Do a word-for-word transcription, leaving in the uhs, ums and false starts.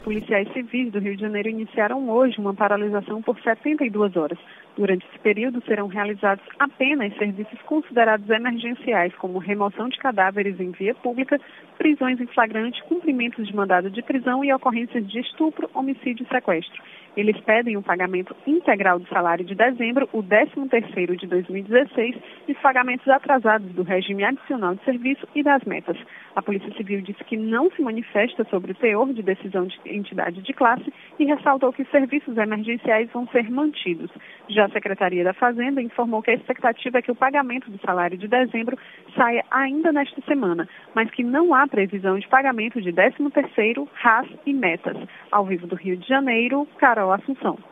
Policiais civis do Rio de Janeiro iniciaram hoje uma paralisação por setenta e duas horas. Durante esse período serão realizados apenas serviços considerados emergenciais, como remoção de cadáveres em via pública, prisões em flagrante, cumprimentos de mandado de prisão e ocorrências de estupro, homicídio e sequestro. Eles pedem o pagamento integral do salário de dezembro, o décimo terceiro de dois mil e dezesseis e os pagamentos atrasados do regime adicional de serviço e das metas. A Polícia Civil disse que não se manifesta sobre o teor de decisão de entidade de classe e ressaltou que os serviços emergenciais vão ser mantidos. Já a Secretaria da Fazenda informou que a expectativa é que o pagamento do salário de dezembro saia ainda nesta semana, mas que não há previsão de pagamento de décimo terceiro, R A S e metas. Ao vivo do Rio de Janeiro, Carol Assunção.